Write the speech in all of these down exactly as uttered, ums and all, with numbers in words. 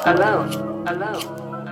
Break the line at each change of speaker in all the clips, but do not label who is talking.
alone, alone.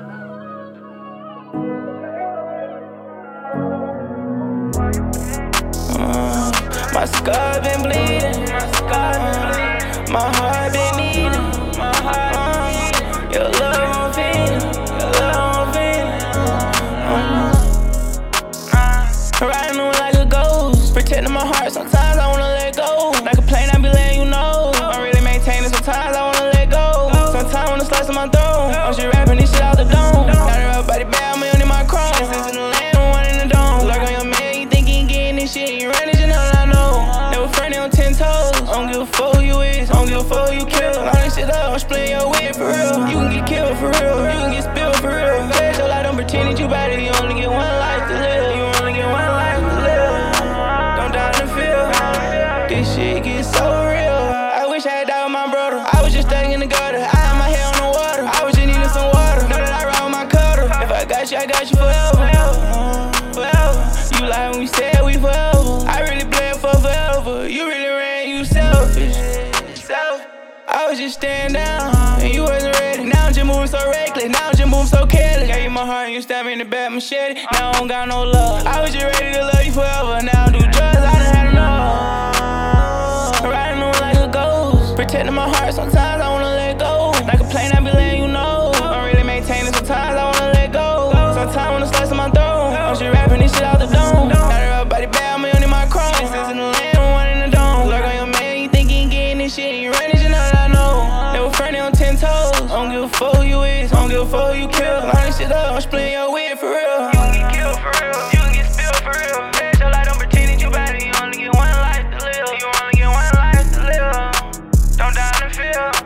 Uh, my scar been bleeding, my scar been bleeding, my heart been needing, my heart been needing. Your love I'm feeling, your love I'm feeling. Uh, uh, riding on like a ghost, protecting my heart. Sometimes I wanna let go, like a plane I be letting you know. I'm really maintaining. Sometimes I wanna let go. Sometimes I wanna slice on my throne. I'm just rapping this shit out the dome. Got her up body bad, I'm in my chrome. This in the land, one in the dome. Lurk on your man, you think he getting this shit? You running, you know I know. Never frontin' on ten toes. I don't give a fuck who you is, I don't give a fuck who you kill. All this shit up, I'm splitting your wig for real. You can get killed for real, you can get spilled for real. Face your light, don't pretend that you bad, you only get one life to live. You only get one life to live. Don't die in the field. This shit gets so real. I wish I had died with my brother. I was just stuck in the gutter. I had my head on the water. I was just needing some water. Know that I ride with my cutter. If I got you, I got you forever. Uh, forever. You lied when we said we forever. I really bled for forever. You really ran, you selfish. Self. I was just staying down, and you wasn't ready. Now I'm just moving so reckless. Now I'm just moving so careless. Gave you my heart, and you stabbed me in the back, machete. Now I don't got no love. I was just ready to love you forever. Now I do drugs, I done had enough. Riding on like a ghost, protecting my heart. Sometimes I wanna let go, like a plane I be letting you know. I'm really maintaining. Sometimes I wanna let go. Sometimes I wanna slice on my throne. I'm just rapping this shit out the dome. Got her up body bad, I'm in my chrome. This in the land, one in the dome. Lurk on your man, you think he getting this shit? You running, you know I know. Never frontin' on ten toes. I don't give a fuck who you is, I don't give a fuck who you kill. Line this shit up, I'm splitting your wig for real. You can get killed for real, you can get spilled for real. Face your light, don't pretend that you bad, you only get one life to live. You only get one life to live. Don't die in the field.